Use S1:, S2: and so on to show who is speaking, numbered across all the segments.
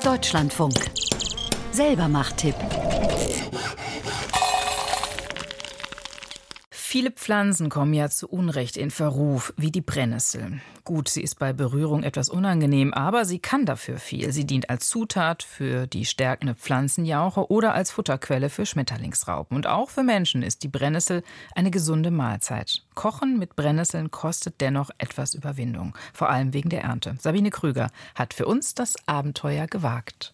S1: Deutschlandfunk. Selbermacht-Tipp.
S2: Viele Pflanzen kommen ja zu Unrecht in Verruf, wie die Brennnessel. Gut, sie ist bei Berührung etwas unangenehm, aber sie kann dafür viel. Sie dient als Zutat für die stärkende Pflanzenjauche oder als Futterquelle für Schmetterlingsraupen. Und auch für Menschen ist die Brennnessel eine gesunde Mahlzeit. Kochen mit Brennnesseln kostet dennoch etwas Überwindung, vor allem wegen der Ernte. Sabine Krüger hat für uns das Abenteuer gewagt.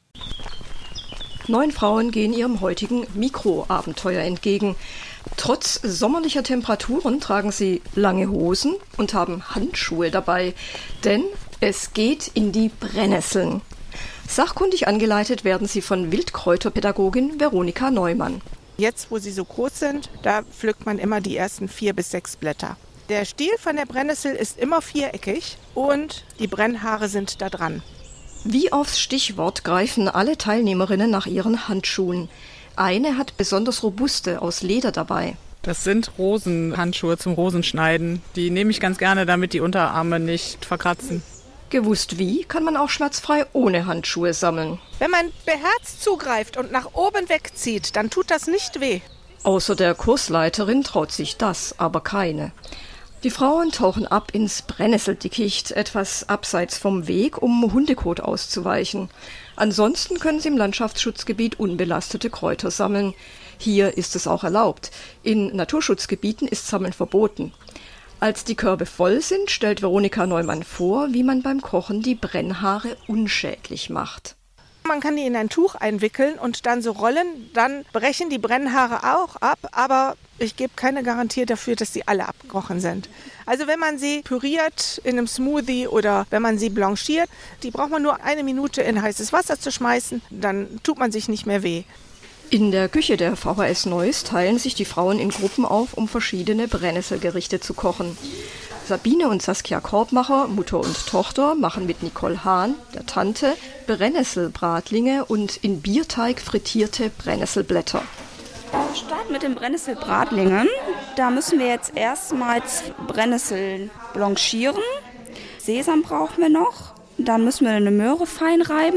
S3: 9 Frauen gehen ihrem heutigen Mikroabenteuer entgegen. Trotz sommerlicher Temperaturen tragen sie lange Hosen und haben Handschuhe dabei, denn es geht in die Brennnesseln. Sachkundig angeleitet werden sie von Wildkräuterpädagogin Veronika Neumann.
S4: Jetzt, wo sie so groß sind, da pflückt man immer die ersten 4 bis 6 Blätter. Der Stiel von der Brennnessel ist immer viereckig und die Brennhaare sind da dran.
S3: Wie aufs Stichwort greifen alle Teilnehmerinnen nach ihren Handschuhen. Eine hat besonders robuste aus Leder dabei.
S5: Das sind Rosenhandschuhe zum Rosenschneiden. Die nehme ich ganz gerne, damit die Unterarme nicht verkratzen.
S3: Gewusst wie, kann man auch schmerzfrei ohne Handschuhe sammeln.
S4: Wenn man beherzt zugreift und nach oben wegzieht, dann tut das nicht weh.
S3: Außer der Kursleiterin traut sich das aber keine. Die Frauen tauchen ab ins Brennnesseldickicht, etwas abseits vom Weg, um Hundekot auszuweichen. Ansonsten können sie im Landschaftsschutzgebiet unbelastete Kräuter sammeln. Hier ist es auch erlaubt. In Naturschutzgebieten ist Sammeln verboten. Als die Körbe voll sind, stellt Veronika Neumann vor, wie man beim Kochen die Brennhaare unschädlich macht.
S4: Man kann die in ein Tuch einwickeln und dann so rollen, dann brechen die Brennhaare auch ab, aber ich gebe keine Garantie dafür, dass sie alle abgebrochen sind. Also wenn man sie püriert in einem Smoothie oder wenn man sie blanchiert, die braucht man nur 1 Minute in heißes Wasser zu schmeißen, dann tut man sich nicht mehr weh.
S3: In der Küche der VHS Neuss teilen sich die Frauen in Gruppen auf, um verschiedene Brennnesselgerichte zu kochen. Sabine und Saskia Korbmacher, Mutter und Tochter, machen mit Nicole Hahn, der Tante, Brennnesselbratlinge und in Bierteig frittierte Brennnesselblätter.
S6: Wir starten mit den Brennnesselbratlingen. Da müssen wir jetzt erstmals Brennnesseln blanchieren. Sesam brauchen wir noch. Dann müssen wir eine Möhre fein reiben.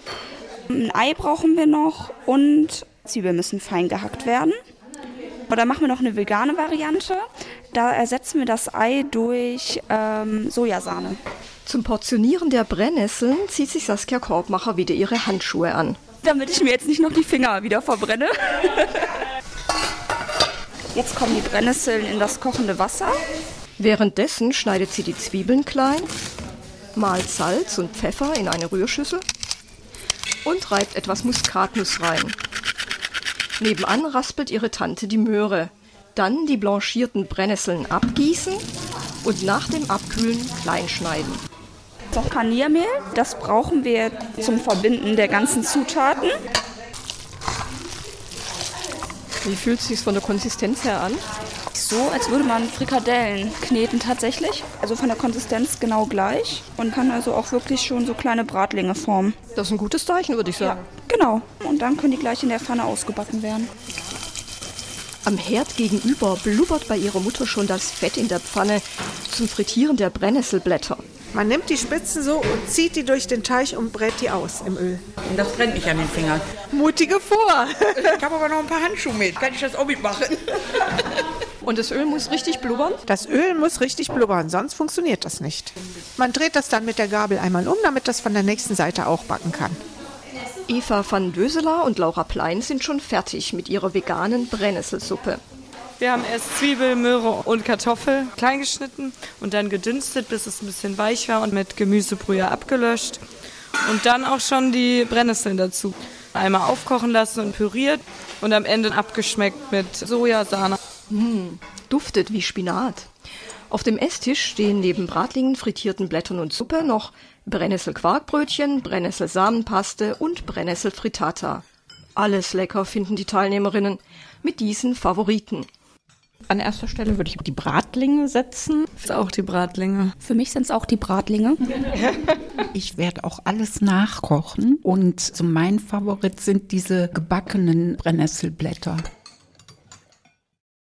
S6: Ein Ei brauchen wir noch und Zwiebeln müssen fein gehackt werden. Oder machen wir noch eine vegane Variante. Da ersetzen wir das Ei durch Sojasahne.
S3: Zum Portionieren der Brennnesseln zieht sich Saskia Korbmacher wieder ihre Handschuhe an.
S6: Damit ich mir jetzt nicht noch die Finger wieder verbrenne. Jetzt kommen die Brennnesseln in das kochende Wasser.
S3: Währenddessen schneidet sie die Zwiebeln klein, mahlt Salz und Pfeffer in eine Rührschüssel und reibt etwas Muskatnuss rein. Nebenan raspelt ihre Tante die Möhre. Dann die blanchierten Brennnesseln abgießen und nach dem Abkühlen klein schneiden.
S6: Noch Paniermehl, das brauchen wir zum Verbinden der ganzen Zutaten.
S3: Wie fühlt es sich von der Konsistenz her an?
S6: So, als würde man Frikadellen kneten tatsächlich. Also von der Konsistenz genau gleich und kann also auch wirklich schon so kleine Bratlinge formen.
S3: Das ist ein gutes Zeichen, würde ich sagen.
S6: Ja, genau. Und dann können die gleich in der Pfanne ausgebacken werden.
S3: Am Herd gegenüber blubbert bei ihrer Mutter schon das Fett in der Pfanne zum Frittieren der Brennnesselblätter.
S4: Man nimmt die Spitzen so und zieht die durch den Teig und brät die aus im Öl.
S7: Und das brennt nicht an den Fingern.
S4: Mutige vor!
S7: Ich habe aber noch ein paar Handschuhe mit. Kann ich das auch mitmachen?
S3: Und das Öl muss richtig blubbern?
S4: Das Öl muss richtig blubbern, sonst funktioniert das nicht. Man dreht das dann mit der Gabel einmal um, damit das von der nächsten Seite auch backen kann.
S3: Eva van Döselaar und Laura Plein sind schon fertig mit ihrer veganen Brennnesselsuppe.
S8: Wir haben erst Zwiebel, Möhre und Kartoffel klein geschnitten und dann gedünstet, bis es ein bisschen weich war und mit Gemüsebrühe abgelöscht. Und dann auch schon die Brennnesseln dazu. Einmal aufkochen lassen und püriert und am Ende abgeschmeckt mit Sojasahne.
S3: Duftet wie Spinat. Auf dem Esstisch stehen neben Bratlingen, frittierten Blättern und Suppe noch Brennnessel-Quarkbrötchen, Brennnessel-Samenpaste und Brennnessel-Frittata. Alles lecker finden die Teilnehmerinnen mit diesen Favoriten.
S9: An erster Stelle würde ich die Bratlinge setzen.
S8: Das ist auch die Bratlinge.
S6: Für mich sind es auch die Bratlinge.
S10: Ich werde auch alles nachkochen und so mein Favorit sind diese gebackenen Brennnesselblätter.